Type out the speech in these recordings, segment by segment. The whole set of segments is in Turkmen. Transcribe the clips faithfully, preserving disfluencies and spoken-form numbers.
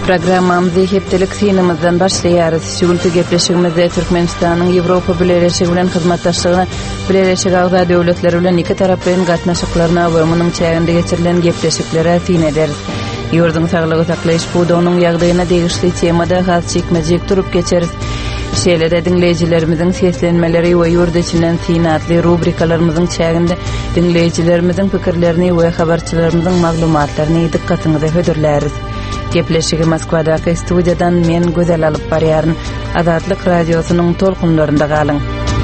Programmamızı heptelik sinimizden başlayarız. Şugultu gepleşigimizde Türkmenistan'ın Avropa Birleşigi bilen hyzmatdaşlygyny, Birleşik Agza döwletleri bilen iki taraplyň gatnaşyklaryna we munyň çäginde geçirilen gepleşiklere fin ederiz. Ýurduň saglygy saklaýyş budugynyň ýagdaýyna degişli temada has çekmejek turup geçeriz. Şeýlede dinleýijilerimiziň seslenmeleri we ýurt içinden sinatly rubrikalarymyzyň çäginde dinleýijilerimizin pikirlerini we habarçylarymyzyň maglumatlaryny dikkatiňize hödürläris. Gepleşigi Moskvadaky studiýadan men gözel alyp barýaryn. Azatlyk radiosynyň tolkunlarynda galyň.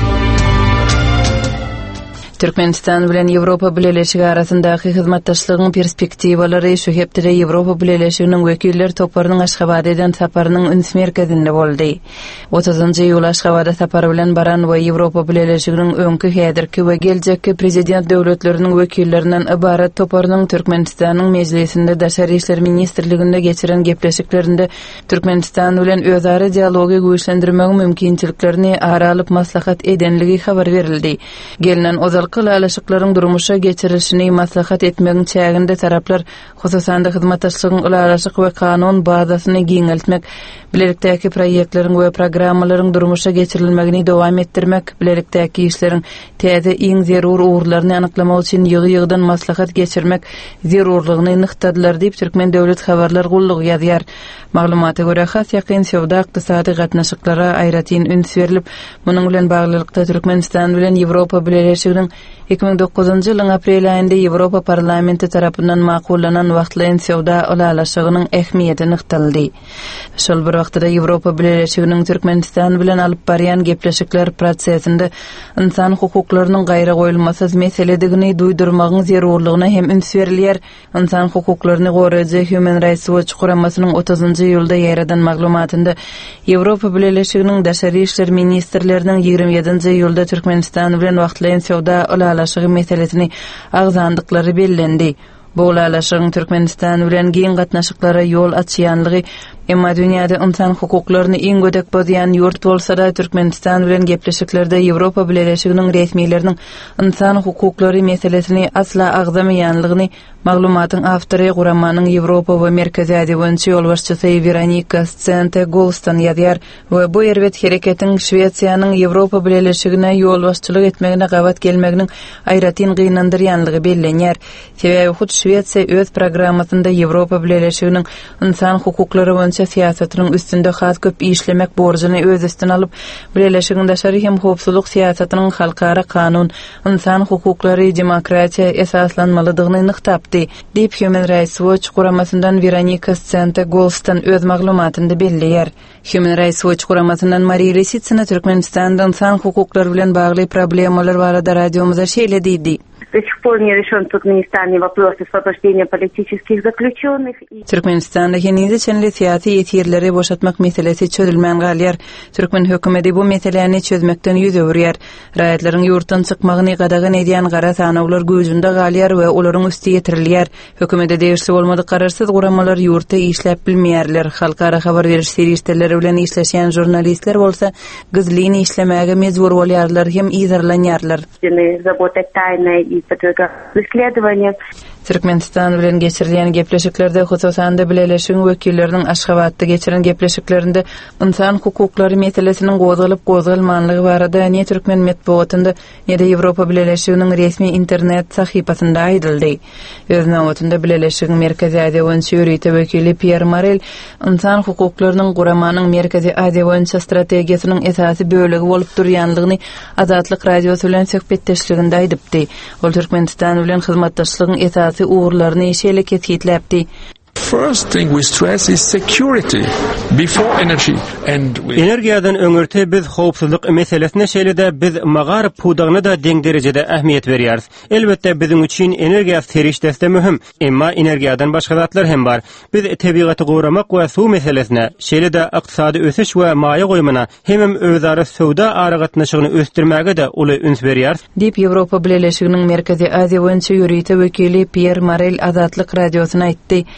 Türkmenistan bilen Avropa Birleşigi arasyndaky hyzmatdaşlygyň perspektiwalary şu hepde Avropa Birleşiginiň wekilleri toparynyň Aşgabatydan saparynyň üns merkezinde boldy. otuzynjy ýyl Aşgabada sapary bilen baran we Avropa Birleşiginiň öňkü häzirki we geljekki prezident döwletleriniň wekillerinden ibaret toparynyň Türkmenistanyň mejlisinde Daşary işler ministrliginde geçiren gepleşiklerinde Türkmenistan bilen özara dialogy güýçlendirmek mümkinçiliklerini aralyp maslahat edenligi habar berildi. Gelinen ozal Kılalaşıklaryň durmuşa geçirilişini maslahat etmegiň çäginde taraplar hususan da hyzmatdaşlygyň ulalaşyk we kanun bazasyny giňeltmek, bilelikdäki proýektleriň we programmalaryň durmuşa geçirilmegini dowam etdirmek, bilelikdäki işleriň täze iň zerur uğurlaryny anyklamak üçin ýygy-ýygydan maslahat geçirmek zerurlygyny nyktadylar diýip Türkmen Döwlet Habarlar Gullugy ýazýar. Maglumata görä has ýakyn sowda ykdysady gatnaşyklara aýratyn üns berilip, munyň bilen baglylykda Türkmenistan bilen Avropa Birleşiginiň iki bin dokuzunjy ýylyň aprel aýynda Avropa parlamenti tarapyndan makullanan wagtlaýan sowda ulalaşygynyň ähmiýeti nykdaldy. Şol bir wagtda Avropa Birleşiginiň Türkmenistan bilen alyp barýan gepleşikler prosesinde insan hukuklarynyň gaýra goýulmasy meseledigini duýdurmagyň zerurlygyna hem üns berilýär. İnsan hukuklaryny goraýjy Human Rights Watch guramasynyň otuzynjy ýylda ýaradan maglumatynda Avropa Birleşiginiň Daşary işler ministrleriniň ýigirmi ýedinji ýylda Türkmenistan bilen wagtlaýan sowda ulalaşygy meselesini agzandyklary bellendi. Bu ulalaşygyň Türkmenistan bilen giň gatnaşyklara ýol açýanlygy, emma dünýäde insan hukuklaryny iň gödek bozýan ýurt bolsa-da Türkmenistan bilen gepleşiklerde Avropa Birleşiginiň resmiýetleriniň insan hukuklary meselesini asla agzamaýanlygyny maglumatyň awtory guramanyň Avropa we Merkezi Aziýa boýunça ýol başçysy Veronika Stente-Golstan ýazýar we bu erwet hereketiň Şweýsiýanyň Avropa Birleşigine ýol başçylyk etmegine gawat gelmeginiň aýratyn gynandyrýanlygy bellenýär. Sebäbi hut Şweýsiýa öz programmasynda Avropa Birleşiginiň insan hukuklary boýunça siýasatynyň üstünde has köp işlemek borjyny öz üstüne alyp, Birleşigiň daşary hem howpsuzlyk siýasatynyň halkara kanun, insan hukuklary, demokratiýa esaslanmalydygyny nyktapdy, diýip Human Rights Watch guramasyndan Veronika Stente-Golstan öz maglumatynda belleýär. Human Rights Watch guramasyndan Maria Lisitsina Türkmenistan'da insan hukuklary bilen bagly problemalar barada radiomuza şeýle diýdi. До сих пор не решен в Туркменистане вопрос освобождения политических заключенных. Türkmenistan'da henüz çenli siyasi yetirleri boşatmak meselesi çözülmän galýar. Türkmen hökümeti bu meseleni çözmekden ýüz öwürýär. Raýatlaryň ýurtdan çykmagyny gadagan edýän gara sanawlar güýjünde galýar we olaryň üstü ýetirilýär. Hökümete degişli bolmady kararsyz guramalar ýurtda işläp bilmeýärler. Halkara habar beriş serişdeleri bilen işleşýän jurnalistler bolsa gizlini işlemäge mejbur bolýarlar hem izarlanýarlar. Забота тайной и подвергаться расследованию. Türkmenistan bilen geçirilen gepleşiklerde hususan da Birleşigiň wekilleriniň Aşgabatda geçiren gepleşiklerinde insan hukuklary meselesiniň gozgalyp gozgalmanlygy barada ne Türkmen medeniýetinde ne de Avropa Birleşiginiň resmi internet sahypasynda aýdyldy. Öz näwetinde Birleşigiň Merkezi Aziýa boýunça ýürüýte wekili Pierre Morel insan hukuklarynyň guramanyň Merkezi Aziýa boýunça strategiýasynyň esasy bölegi bolup durýanlygyny Azatlyk radiosu bilen söhbetdeşliginde aýdypdy. Ol Türkmenistan bilen hyzmatdaşlygyň esasy uğurlarını şeýle ketgitläpdi. First thing we stress is security before energy and energiýadan öňürte biz howpsuzlyk meselesine şeýle biz magaryp pudagyna da deň derejede ähmiýet berýäris. Elbetde biziň üçin energiýa serişdesi mühim, emma energiýadan başga zatlar hem bar. Biz tebigaty gowramak we suw meselesine, şeýle de ykdysady ösüş we maýa goýmana hem özara sowda aragatnaşygyny ösdirmäge de uly üns berýär. Diýip Avropa Birleşiginiň Merkezi Aziýa boýunça ýürüýte wekili Pierre Morel Azatlyk radiosyna aýtdy.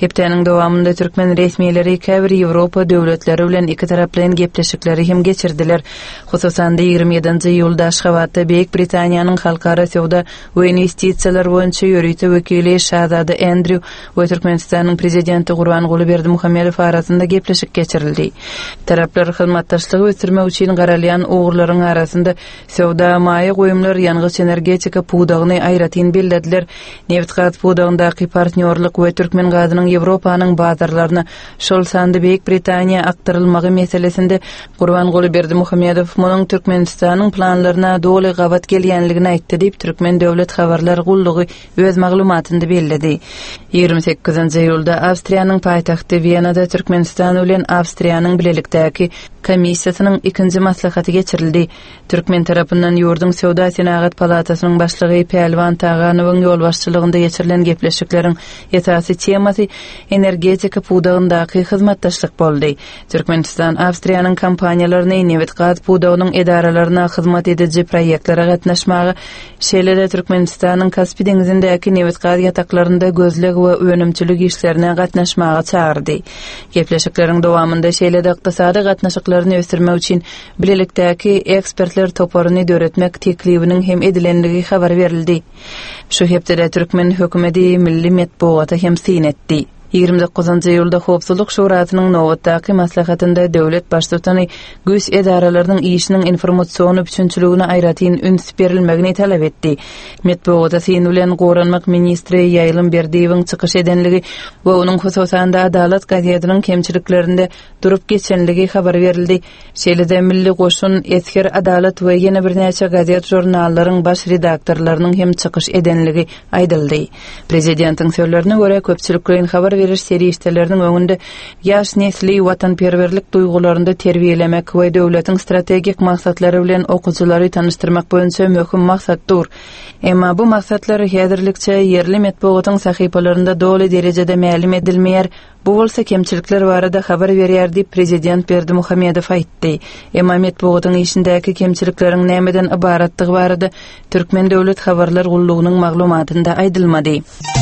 Heptäniň dowamynda türkmen resmiýetleri käbir Ýewropa döwletleri bilen iki taraplyň gepleşikleri hem geçirdiler. Hususan ýygrimi ýedinji ýylda Aşgabatda Beýik Britaniýanyň halkara sowda we investisiýalar boýunça ýörüýte wekili Şahzada Andrew we Türkmenistanyň prezidenti Gurbanguly Berdimuhammedow arasynda gepleşik geçirildi. Taraplar hyzmatdaşlygy ötürmek üçin garalýan ugurlaryň arasynda sowda maýy goýumlar ýangyç energetika pudagyny aýratyn bildediler. Neft gaz pudagyndaky partnerlik we türkmen gazynyň Ýewropanyň bazarlaryna şol sandy Beýik Britaniýa aktarylmagy meselesinde Gurbanguly Berdimuhammedow munyň Türkmenistanyň planlaryna doly gabat gelýänligini aýtdy diýip Türkmen döwlet habarlar gullugy öz maglumatynda bellidi. ýygrimi sekizinji ýylda Awstriýanyň paýtagty Wienada Türkmenistan bilen Awstriýanyň bilelikdäki komissiýasynyň ikinji maslahaty geçirildi. Türkmen tarapyndan ýurdun Sowda Senagat palatasynyň başlygy Pelwan Taganowyň ýolbaşçylygynda geçirilen gepleşikleriň esasy temasy energetika pudagyndaky hyzmatdaşlyk boldy. Türkmenistan Awstriýanyň kompaniýalaryny neft gaz pudagynyň edaralaryna hyzmat edici proýektlere gatnaşmagy, şeýle-de Türkmenistanyň Kaspy dengizindäki neft gaz ýataklarynda gözleg we önümçilik işlerine gatnaşmagy çağırdy. Gepleşikleriň dowamynda şeýle-de ykdysady gatnaşyklaryny ösürmek üçin bilelikdäki ekspertler toparyny döretmek teklibiniň hem edilenligi habar berildi. Şu hepde Türkmen hökümeti milli metbuata hem syn etdi. ýygrimi dokuzunji ýylda Howpsuzlyk Şurasynyň nowatdaky maslahatynda döwlet başçylygyny güýç edaralarynyň işiniň informasiýony üçinçiligine aýratyn üns berilmegini talap etdi. Metbuata syn bilen goranmak ministri Ýaýlym Berdiýewiň çykyş edenligi we onuň hususan da Adalat gazetynyň kemçiliklerinde durup geçenligi habar berildi. Şeýle-de Milli Goşun, Esker Adalat we ýene birnäçe gazet jurnallaryň baş redaktorlarynyň hem çykyş edenligi aýdyldy. Prezidentiň sözlerine görä köpçüliklerin habar beriş serişdelerinin öňünde ýaş nesli watanperwerlik duygularynda terbiýelemek we döwletiň strategik maksatlary bilen okuwçylary tanıştyrmak boýunça möhüm maksatdyr. Emma bu maksatlar häzirlikçe yerli metbuatyň sahypalarynda doly derejede ma'lum edilmeýär. Bu bolsa kemçilikler barada habar berýär diýip prezident Berdimuhammedow aýtdy. Emma metbuatyň işindäki kemçilikleriň nämeden ibaratlygy barada Türkmen döwlet habarlar gullugynyň maglumatynda aýdylmady.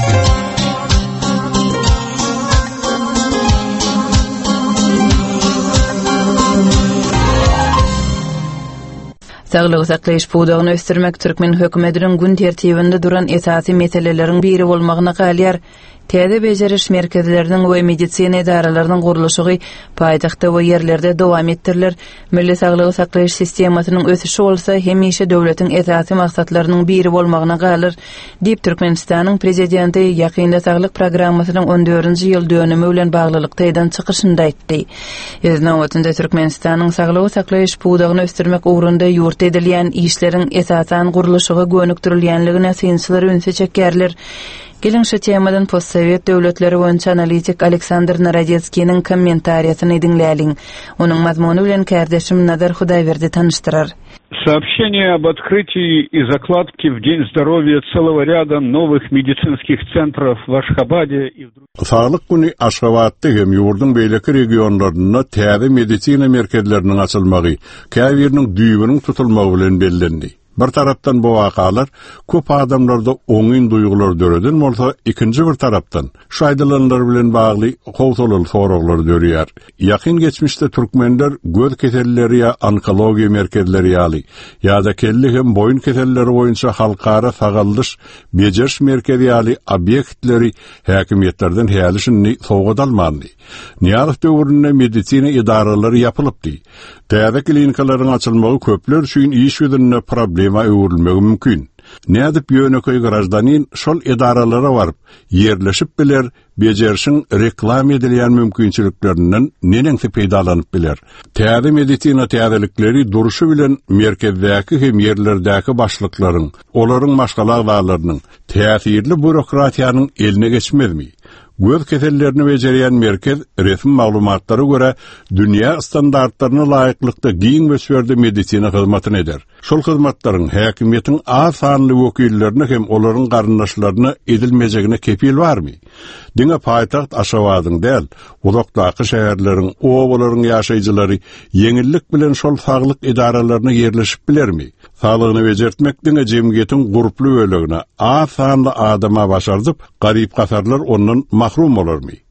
Saglyk saklaýyş pudagyny ösdürmek Türkmen hökümetiniň gün tertibinde duran esasy meseleleriň biri bolmagyna galýar. Täze bejeriş merkezleriniň we medisina edaralarynyň gurulşy paýtagtda we ýerlerde dowam ettirilir. Milli saglyk saklaýyş sistemasynyň ösüşi bolsa hemişe döwletiň esasy maksatlarynyň biri bolmagyna galyr diýip Türkmenistanyň prezidenti ýakynda saglyk programmasynyň on dördünji ýyl dönümi bilen baglylykda eden çykyşynda aýtdy. Öz nowatynda Türkmenistanyň saglyk saklaýyş pudagyny ösdürmek ugrunda ýurt edilýän işleriň esasan gurulşyga gönükdirilýänligine synçylar önse çekýärler. Gelin şu temadan postsovet döwletleri boýunça analitik Aleksandr Narodetskiň kommentariýasyny dinläliň. Onuň mazmuny bilen kardeşim Nazar Hudaýberdi tanıştyrar. Сообщение об открытии и закладке в День здоровья целого ряда новых медицинских центров в Ашхабаде и в других. Sağlık günü Aşgabatda hem ýurdun beýleki regionlaryna täze medisina merkezleriniň açylmagy, käbiriniň düýbüniň tutulmagy bilen bellendi. Bir tarapdan bu wakalar köp adamlarda oňyn duýgular döreden bolsa, ikinji bir tarapdan şu aýdylanlar bilen bagly howsalyk soraglar dörýär. Ýakyn geçmişde türkmenler göz keselleri ýa onkologiýa merkezleri ýaly ýa-da kelli hem boyun keselleri boýunça halkara sagaldyş bejeriş merkezi ýaly obýektleri häkimetlerden häýälişini sowgat almandy. Niýaryk döwründe medisina idaralary ýapylypdy. Täze klinikalaryň açylmagy köpler üçin iş ýüzünde problema öwrülmegi mümkin. Nädip ýöneköy grajdanin şol edaralara baryp ýerleşip biler, bejerişiň reklam edilýän mümkinçiliklerinden neňse peýdalanyp biler. Täze medisina täzelikleri duruşy bilen merkezdäki hem ýerlerdäki başlyklaryň, olaryň maşgala agdalarynyň, täsirli bürokratiýanyň eline geçmezmi? Göz kesellerini bejerýän merkez resmi maglumatlary görä dünýä standartlaryna laýyklykda giň we süýerde medisina hyzmatyny eder. Şol hyzmatlaryň häkimetiň az sanly wekillerine hem olaryň garyndaşlaryna edilmejegine kepil barmy? Diňe paýtagt Aşgabatyň däl, uzakdaky şäherleriň, owalaryň ýaşaýjylary ýeňillik bilen şol saglyk edaralaryna ýerleşip bilermi? Saglygyny bejertmek diňe jemgyýetiň guruply bölegine az sanly adama başardyp, garyp gasarlar ondan mahrum bolarmy?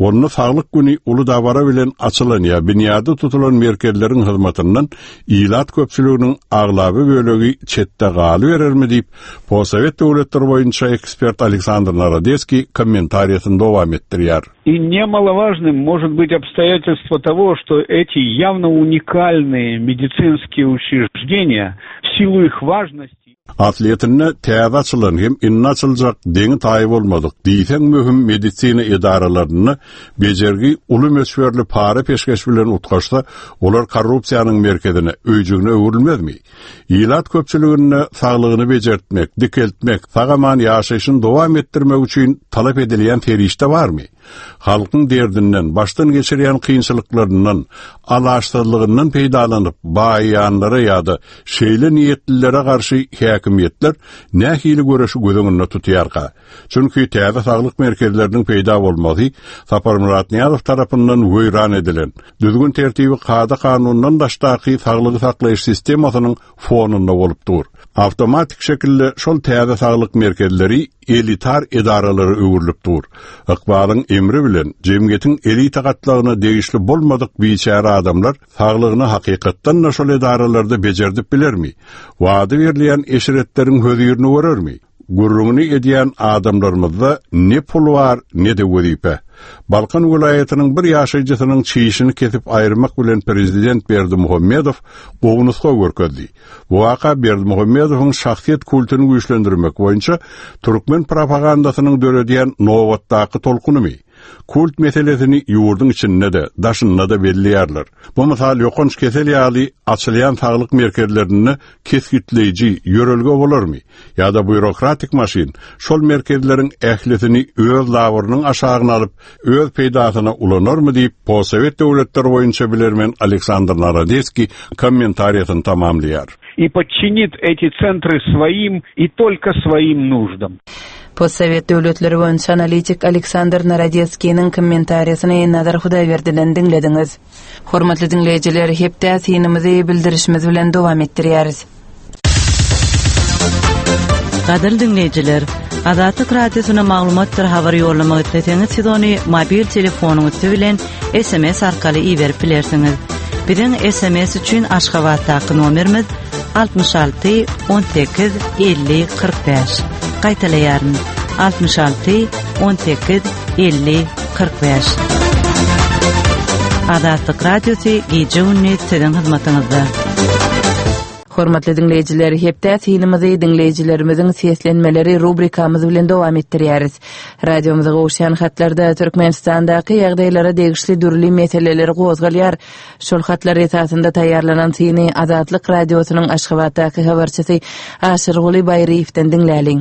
Onu sağlık günü Uludağ bilen açılan ya binyada tutulan merkezlerin hizmetinden ilat köpçülüğünün ağlabı bölegi çette galı verir mi deyip Posovet devletleri boyunca ekspert Александр Народецкий комментариясын devam ettiriyor. И немаловажным может быть обстоятельство того, что эти явно уникальные медицинские учреждения в силу их важности Atletine täze açılan hem inna açılacak deňi taýyp bolmadyk diýsen möhüm medisina idaralarını bejergi uly mösverli para peşkeş bilen utgaşsa olar korrupsiýanyň merkezine öýjügne öwrülmezmi? Ilat köpçüligine saglygyny bejertmek, dikeltmek, sagaman ýaşaýyşyny dowam etdirmek üçin talap edilen ferişte barmy? Halkyň derdinden, başdan geçirýän kynçylyklaryndan, alaşdyrlygyndan peýdalanyp, baýanlara ýa-da şeýle niýetlilere garşy häkimetler nähili göreşi gözüňde tutýarka. Çünki täze saglyk merkezleriniň peýda bolmasy Sapar Murat Niýazow tarapyndan wöýran edilen, düzgün tertibi kada kanundan daşdaky saglygy saklaýyş sistemasynyň fonunda bolupdyr. Awtomatik şekilde şol täze saglyk merkezleri elitar idaralary öwrülipdir. Ykbalyň emri bilen jemgyýetiň elita gatlaryna degişli bolmadyk biçara adamlar saglygyny hakykatdan şol idaralarda bejerdip bilermi? Wada berilýän eşeretleriň höýürni görermi? Gurrugny edýän adamlarymyzda ne pul var, ne de wezipä. Balkan vilayatynyň bir ýaşaýjysynyň çiýişini kesip aýyrmak bilen prezident Berdimuhammedow gowunuska görkezdi. Bu waka Berdimuhammedowyň şahsiýet kulturyny güýçlendirmek boýunça türkmen propagandasynyň döredýän nowatdaky tolkunymy. Kult meselesini ýurdun içinde de, daşynda da belliýärler. Bu mysal ýokunç kesel ýaly açylýan saglyk merkezlerini keskitleýiji ýörelge bolarmy? Ýa-da bürokratik maşin şol merkezleriň ählisini öz lawyrynyň aşagyna alyp, öz peýdasyna ulanarmy diýip Posovet döwletleri boýunça bilermen Александр Народецкий kommentariýasyny tamamlaýar. И подчинит эти центры своим и только своим нуждам. Posovet döwletleri boýunça analitik Александр Народецкийниň kommentariýasyny Nadar Hudaýberdilen dinlediňiz. Hormatly dinleýijiler, hepde synymyzy bildirişimiz bilen dowam etdirýäris. Gadyr dinleýijiler, Azatlyk radiosyna maglumatlar habar ýollamagy etdiňiz sidony mobil telefonuňyz bilen S M S arkaly iýerip bilersiňiz. Biziň S M S üçin Aşgabatdaky nomerimiz altmış altı on sekiz elli kırk beş. Gaýtalaýaryn altmış altı on sekiz elli kırk beş. Azatlyk radiosy gece gündüz sizin hyzmatyňyzda. Hormatly dinleýijiler, hepde synymyzy dinleýijilerimiziň seslenmeleri rubrikamyz bilen dowam etdirýäris. Radiomyza gowşan hatlarda Türkmenistandaky ýagdaýlara degişli dürli meseleleri gozgalýar. Şol hatlar esasında taýýarlanan syny Azatlyk radiosynyň Aşgabatdaky habarçysy Aşyrguly Baýryewden dinläliň.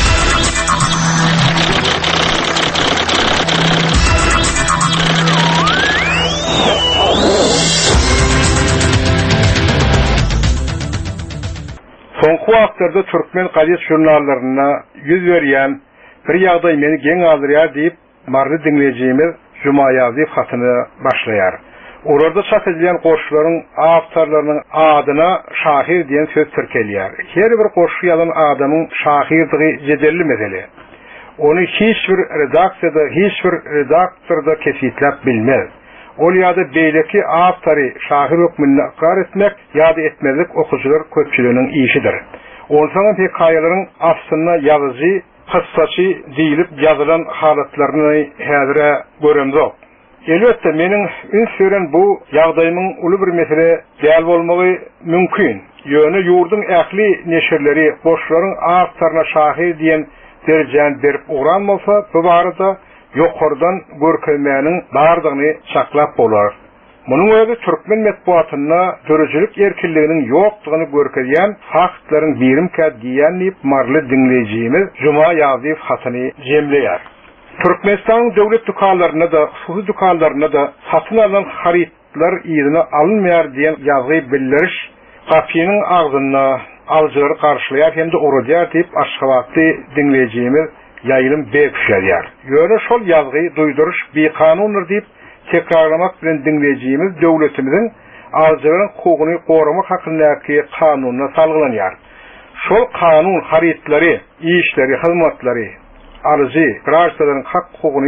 Soňky wagtlarda türkmen gaýet jurnallaryna ýüz berýän bir ýagdaý meni geň aldyrýar diýip marly dinleýijimiz Juma Ýazyp hatyny başlaýar. Orada çap edilen goşlaryň awtorlarynyň adyna şahir diýen söz türkelýär. Her bir goşy ýazan adamyň şahirligi jedelli mesele. Onu hiç bir redaksiýada, hiç bir redaktorda kefitlap bilmez. Ol ýa-da beýleki awtory şahir hökmüne iqrar etmek ýa-da etmezlik okujular köpçüliginiň işidir. Onsaň hekaýalaryň aslynda ýazyjy, kyssaçy diýilip ýazylan halatlaryny häzire göremzok. Elbetde meniň ün süren bu ýagdaýymyň uly bir mesele däl bolmagy mümkin. Ýöne ýurdun ähli neşirleri boşlaryň awtoryna şahir diýen derejäni berip uğranmasa, bu barada ýokardan görkezmäniň bardygyny çaklap bolar. Munyň öňe türkmen medeniýetine dörejilik erkinliginiň ýokdugyny görkezýän faktlaryň birim käd diýen diýip marly dinleýijimiz Juma Ýazyp hatyny jemleýär. Türkmenistan döwlet dukanlaryna da, husus dukanlaryna da satyn alan haritlar ýerine alınmaýar diýen ýazy bildiriş gapynyň agzyna aljylary garşylaýar hemde uradýar diýip Aşgabatdy dinleýijimiz ýaýlym beýükşärýär. Ýöne şol ýazgy duýduruş bir kanundur diýip tekrarlamak bilen dinleýijimiz döwletimiziň aljylaryň hukugyny goramak hakyndaky kanunyna salgılanýar. Şol kanun haritlary, işleri, hyzmatlary, aljy, graçlaryň hak hukugyny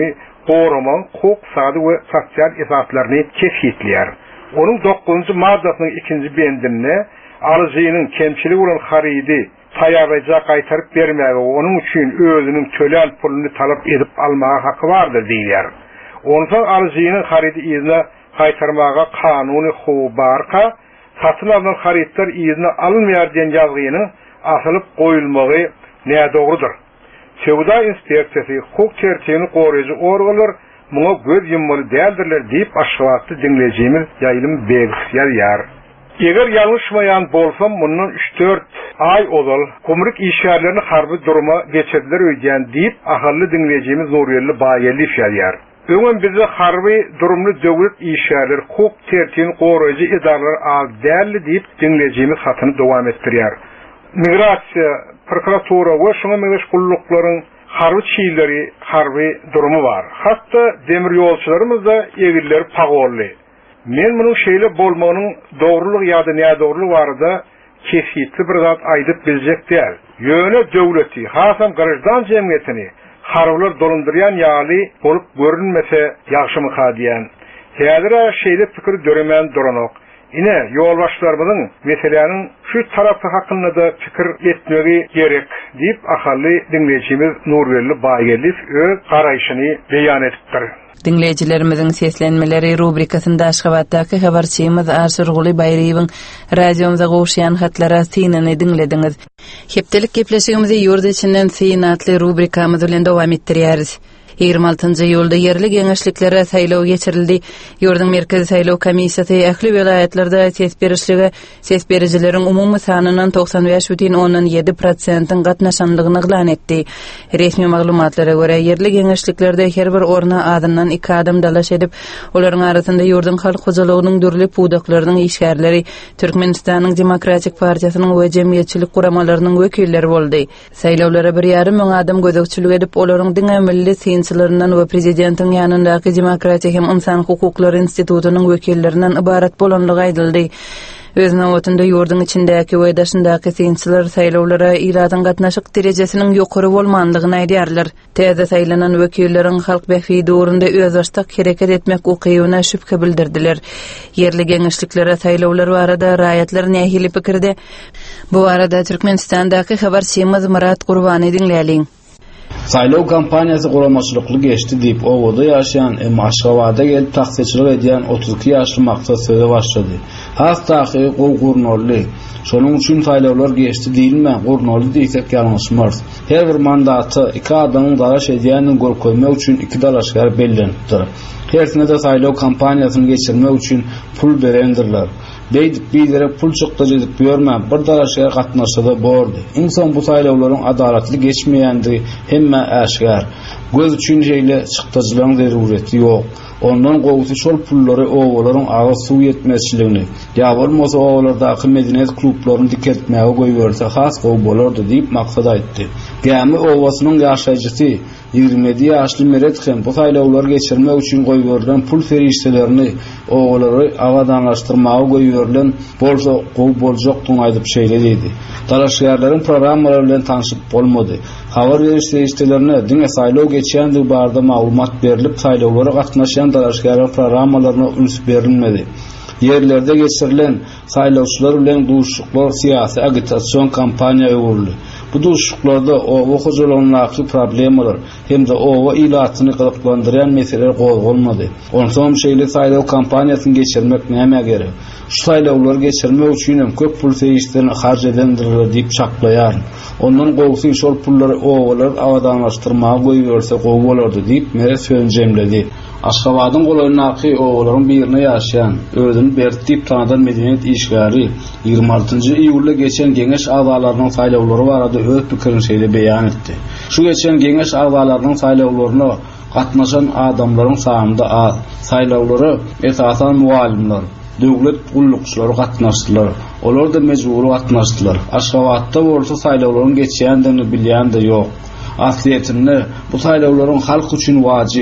qoruman hukuk, sağlık ve sosyal esaslarını kesitler. Onun dokuzuncu maddasının ikinci bendinde alıcının kemçilik olan haridi tayarlıca kaytarıp vermeye, onun için özünün tölen pulunu talep edip almaya hakkı vardır deyler. Ondan alıcının haridi izne kaytarmaya kanuni hubarka, satın alınan haritler izne alınmayan diyen yazgının asılıp koyulmağı ne doğrudur. Sevda inspeksiyası hukuk tertibini koruyucu organlar buna göz yummalı değerdirler deyip aşıvatlı dinleyeceğimiz yayılım belgisi yer. Eğer yanlışmayan bolsam bundan üç dört ay olal, kumruk işyerlerini harbi duruma geçirdiler ödeyen deyip ahallı dinleyeceğimiz Nuriyeli bayelli yer. Öğün bize harbi durumlu devlet işyerler, hukuk tertibini koruyucu idarlar az değerli deyip dinleyeceğimiz hatını devam ettiriyor. Migrasiya, prokuratura ve şuna meşgullukların harbi çiğleri, harbi durumu var. Hatta demir yolcularımız da evlileri pağollu. Men bunun şeyle bolmanın doğruluk ya da ne doğruluk var da kesitli bir zat aydıp bilecek değil. Yöne devleti, hasam garajdan cemiyetini harbiler dolundurayan yali olup görünmese yakşımı kadiyen. Heyadira şeyle fikir döremen duranok. Yine yolbaşlarımızın meselenin şu tarafı hakkında da fikir etmeyi gerek deyip ahallı dinleyicimiz Nurvelli Bayelif öz karayışını beyan ettir. Dinleyicilerimizin seslenmeleri rubrikasında Aşgabat'taki habarçıyımız Arsur Guli Bayriyev'in radyomuza qoşuyan hatlara sinini dinlediniz. Heptelik gepleşigimizi yurt içinden sin atlı rubrikamız bilen devam ettirýäris. yigirme altıncı ýylda yerli geňeşliklere saýlaw geçirildi. Ýurdun merkezi saýlaw komissiýasy ähli welaýatlarda ses berişlige ses berijileriň umumy sanynyň doksan beş butun onuň ýedi prosentyň gatnaşandygyny glan etdi. Resmi maglumatlara görä yerli geňeşliklerde her bir orna adından iki adam dalaş edip, olaryň arasynda ýurdun halk hojalygynyň dürli pudaklarynyň işgärleri, Türkmenistanyň Demokratik Partiýasynyň we jemgyýetçilik guramalarynyň wekilleri boldy. Saýlawlara bir ýarym müň adam gözekçilik edip, olaryň diňe milli siyasiýetçilerinden we prezidentiň ýanyndaky Demokratik hem Insan Hukuklary Institutunyň wekillerinden ibarat bolanlygy aýdyldy. Öz nowatynda ýurdun içindäki we daşyndaky siyasiýetçiler saýlawlara ýyladan gatnaşyk derejesiniň ýokary bolmandygyny aýdýarlar. Täze saýlanan wekilleriň halk behfi döwründe özbaşdyk hereket etmek ukybyna şüphe bildirdiler. Yerli geňeşliklere saýlawlar barada raýatlar nähili pikirde. Bu arada Türkmenistandaky habarçymyz Murat Gurbany dinläýäliň. Saylaw kampaniýasy guramaçylykly geçdi diýip owada ýaşaýan hem Aşgabatda gelip taksirçilik edýän otuz iki ýaşly maksat söze başlady. Hastaky gol gurnolly. Şonuň üçin saýlawlar geçdi diýilme, gurnolly diýsek ýalňyşmaz. Her bir mandaty iki adamyň dalaş edýänini görkezmek üçin iki dalaşgar bellenipdir. Hersine de saylaw kampaniýasyny geçirmek üçin pul berendirler. Beýdip beýlere pul çykdy edip ýörmä, bir dalaşga gatnaşyda bordy. Insan bu saýlawlaryň adalatly geçmeýändi, hemme äşgär. Göz üçin jeýle çykdyjylaryň zerureti ýok. Ondan gowsy şol pullary owalaryň agy suw ýetmezçiligini, ýa bolmasa owalardaky medeniýet klublaryny diketmäge goýberse has gow bolardy diýip maksat aýtdy. Gämi owasynyň ýaşaýjysy ýigirme yedi ýaşly Meret hem bu saýlawlary geçirmek üçin goýberlen pul feriştelerini owalary awadanlaşdyrmagy goýberlen bolsa gow boljokdyň aýdyp şeýledidi. Dalaşgarlaryň programmalary bilen tanyşyp bolmady. Habar beriş feriştelerine diňe saýlaw geçýändir barada maglumat berilip saýlawlara gatnaşan dalaşgarlar programmalaryna üns berilmedi. Yerlerde geçirilen saýlawçylar bilen duşuklar siyasi agitasiýon kampaniýa ýürüdi. Bu duşuklarda owa hojalygynyň problemler hem de owa ilatyny gyzyklandyrýan meseleler gozgolmady. Onsoň şeýle saýlaw kampaniýasyny geçirmek näme gerek? Şu saýlawlary geçirmek üçin hem köp pul feriştelerini harj edendirler diýip çaplaýar. Ondan gowsy şol pullary owalar awadanlaşdyrmagy goýberse gow bolardy diýip mere sözlemledi. Aşgabatyň golarynaky owalaryň birine ýaşaýan, özüni bertip tanadan medeniýet işgäri ýygrimi altyncı iýulda geçen geňeş agzalarynyň saýlawlary barada öz pikirini şeýle beýan etdi. Şu geçen geňeş agzalarynyň saýlawlaryna gatnaşan adamlaryň sanynda az. Saýlawlary esasan muallimler, döwlet gullukçylary gatnaşdylar. Olar da mejburi gatnaşdylar. Aşgabatda bolsa saýlawlaryň geçýändigini bilýän de ýok. Asliýetinde bu saýlawlaryň halk üçin wajyp,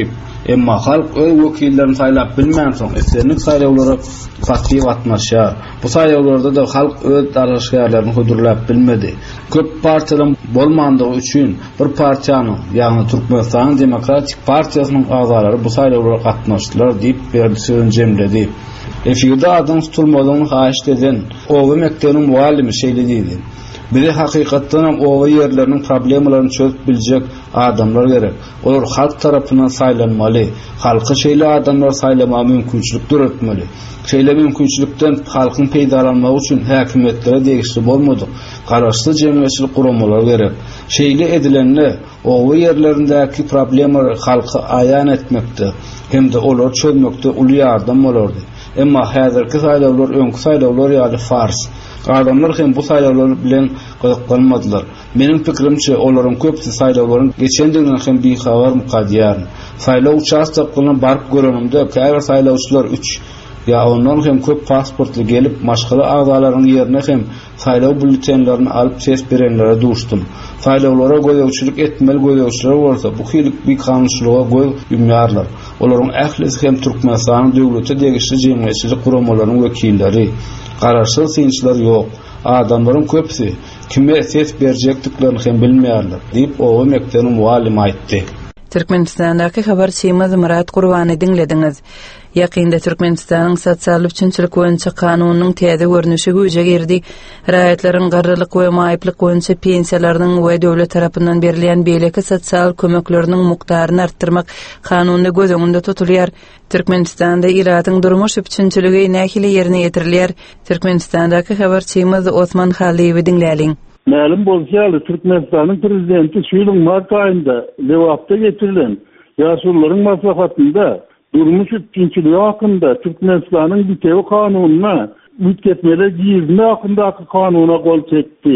Emma halk öz wekillerini saylap bilmän soň esenlik saýlawlary passiw atnaşýar. Bu saýlawlarda da halk öz daraşgärlerini hödürläp bilmedi. Köp partiýalaryň bolmandygy üçin bir partiýanyň, ýagny Türkmenistan Demokratik Partiýasynyň agzalary bu saýlawlara gatnaşdylar diýip berdi sözün jemledi. Efirde adam tutulmadygyny haýyş eden owy mekdebiniň muallimi şeýle diýdi. Bize hakikaten o yerlerinin problemlerini çözüp bilecek adamlar gerek. Olar halk tarafından saylanmalı. Halkı şeyle adamlar saylama mümkünçülük etmeli. Şeyle mümkünçülükten halkın peydalanması için hükümetlere değişiklik olmadı. Kararsız cemiyetçilik kurulmaları gerek. Şeyle edilenle o yerlerindeki problemleri halkı ayan etmekte hem de olar çözmekte ulu yardım olurdu. Ama hazırki saylavlar, önkü saylavlar yani fars. Adamlar hem bu saylavlar bilen gyzyklanmadylar. Mening pikirimçe olaryň köpsi saylavlaryň geçendiňden hem bir habar muqaddiyar. Saylaw участоklaryna baryp görenimde käýär saylawçylar üç ya ondan hem köp pasportly gelip maşgaly agzalaryň ýerine hem saylaw bültenlerini alyp ses berenlere duşdum. Saylawlara goýawçylyk etmeli goýawçylar bolsa bu hilik bir kanunçylyga goý ýumýarlar. Olaryň ählisi hem Türkmenistanyň döwlete degişli jemgyýetçilik guramalarynyň wekilleri. Kararsız synçylar ýok. Adamlaryň köpsi kime ses berjekdiklerini hem bilmeýärler diýip o mekdebiniň muallimi aýtdy. Türkmenistandaky habarçymyz Murat Gurbany dinlediňiz. Ýakynda Türkmenistanyň sosial üçinçilik boýunça kanunynyň täze görnüşi güýje girdi. Raýatlaryň garrylyk we maýyplyk boýunça pensiýalarynyň we döwlet tarapyndan berilýän beýleki sosial kömekleriniň mukdaryny artdyrmak kanunda göz öňünde tutulýar. Türkmenistanda iratyň durmuş üçinçiligi nähili ýerine ýetirilýär. Türkmenistandaky habarçymyz Osman Haliýewi dinläliň. Ma'lum bolsa, Türkmenistanyň prezidenti şuýylyň mart aýynda Lewapda getirilen ýaşullaryň maslahatynda durmuş üçinçiligi hakynda Türkmenistanyň bitew kanunyna mütketmeler giýirme hakyndaky kanunyna gol çekdi.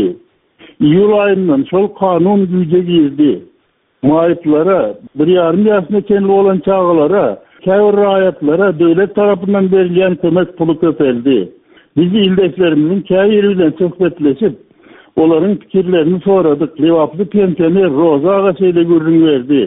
Ýyl aýyndan şol kanun güýje girdi. Maýyplara, bir ýarym ýaşyna kenli bolan çağalara, käbir raýatlara döwlet tarapyndan berilýän kömek puly köpeldi. Biz ildeklerimiň käbiri bilen söhbetleşip olaryň pikirlerini soradyk. Lewaply pensioner Roza Agaçeýle görüň berdi.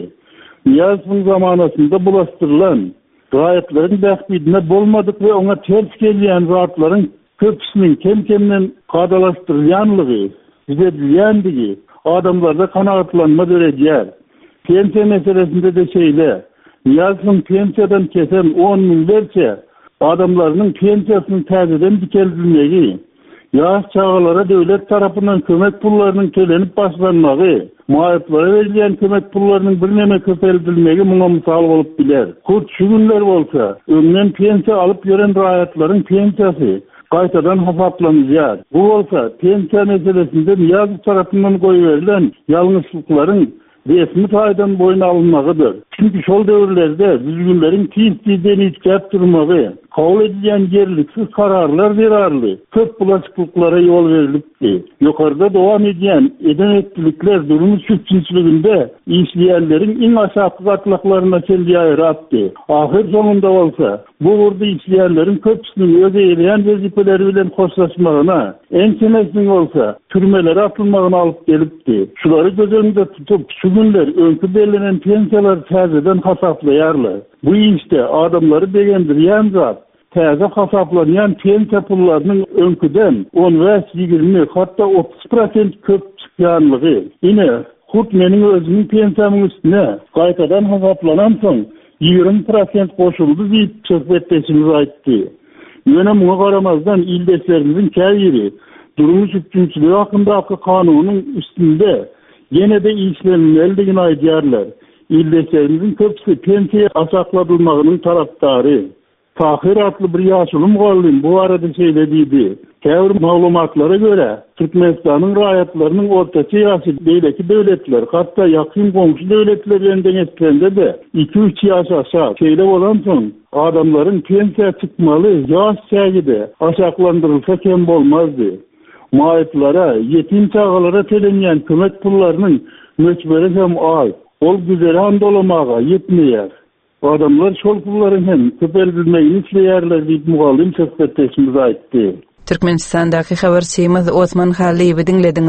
Ýaşyň zamanasynda bulaşdyrylan raýatlaryň bähbidine bolmadyk we oňa ters gelýän zatlaryň köpsiniň kem-kemden gadalaşdyrylýanlygy, bize bilýändigi adamlarda kanagatlanma döredýär. Pensiya meselesinde de şeýle. Ýaşyň pensiýadan kesen on miňlerçe adamlaryň pensiýasyny täzeden dikeldilmegi, ýaş çağalara döwlet tarapyndan kömek pullarynyň tölenip başlanmagy, maýyplara berilýän kömek pullarynyň birneme köpeldilmegi muňa mysal bolup biler. Kurt şu günler bolsa, öňden pensiýa alyp ýören raýatlaryň pensiýasy gaýtadan hesaplanýar. Bu bolsa, pensiýa meselesinde ýaş tarapyndan goýberilen ýalňyşlyklaryň resmi taýdan boyun alınmagydyr. Çünki şol döwürlerde düzgünleriň tiýip-tiýden ýetkep durmagy, kabul edilýän yerliksiz kararlar berarly, köp bulaşıklıklara ýol berilipdi. Ýokarda dowam edýän edenetlikler durmuş üçinçiliginde işleýänleriň iň aşağı gatlaklaryna kelýärdi. Ahir sonunda bolsa, bu wurda işleýänleriň köpsiniň öz eýleýän wezipeleri bilen hoşlaşmagyna, ençemesiniň bolsa, türmelere atylmagyna alyp gelipdi. Şulary göz önünde tutup, şu günler öňkü belirlenen pensiýalar täzeden hasaplaýarlar. Bu işte adamları begendirýän zat, täze hasaplanýan pensiýa pullarynyň öňküden on beş ýigirme hatda otuz prosent köp çykýanlygy. Ine hut meniň özümiň pensiýamyň üstüne gaýtadan hasaplanan soň ýigirme prosent goşuldy diýip söhbetdeşimiz aýtdy. Ýöne muňa garamazdan ildeklerimiň käbiri durmuş üçinçiligi hakyndaky kanunyň üstünde gene de işlenmeldigini aýdýarlar. İldeklerimizin köpsi pensiya asakladılmagynyň tarapdary. Tahir atly bir ýaşulym gollym bu arada şeýle diýdi. Käbir maglumatlara göre Türkmenistanyň raýatlarynyň ortaça ýaşy beýleki döwletler, hatda ýakyn goňşy döwletler ýönden etkende de iki üç ýaş aşağı şeýle bolan soň adamlaryň pensiya çykmaly ýaş çägide aşaklandyrylsa kem bolmazdy. Maýyplara, ýetim çağalara tölenýän kömek pullarynyň möçberi hem az. Ol güzel handolamaga yetmeýär. Adamlar şol pullaryň hem köpeldilmegini isleýärler diýip mugallim söhbetdeşimiz aýtdy. Türkmenistandaky habarçymyz Osman Haliýewi dinlediňiz.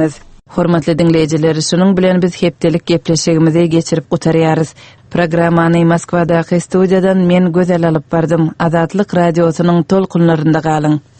Hormatly dinleyijiler, şunun bilen biz hepdelik gepleşigimizi geçirip gutarýarys. Programmany Moskwadaky studiýadan men Gözel alyp bardym. Azatlyk radiosynyň tolkunlarynda galyň.